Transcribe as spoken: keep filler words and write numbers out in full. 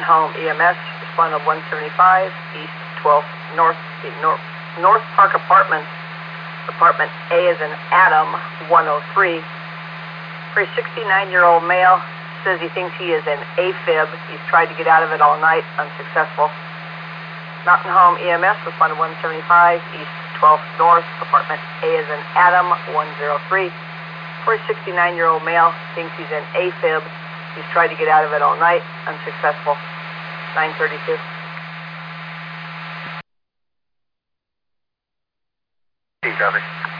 Mountain Home E M S, respond to one seventy-five, East twelfth North, North, North Park Apartments, apartment A is in Adam, one oh three. For a sixty-nine-year-old male, says he thinks he is an AFib. He's tried to get out of it all night, unsuccessful. Mountain Home E M S, respond to one seventy-five, East twelfth North, apartment A is in Adam, one oh three. For a sixty-nine-year-old male, thinks he's an AFib. He's tried to get out of it all night, unsuccessful. nine thirty-two. Copy.